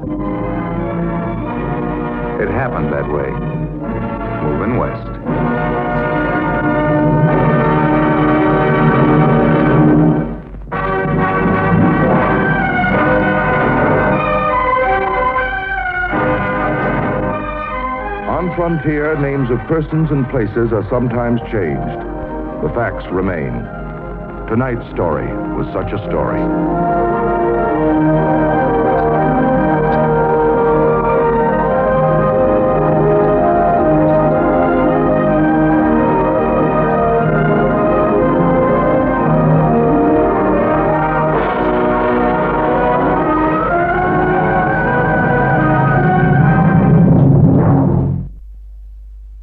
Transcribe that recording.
It happened that way. Moving west. On Frontier, names of persons and places are sometimes changed. The facts remain. Tonight's story was such a story.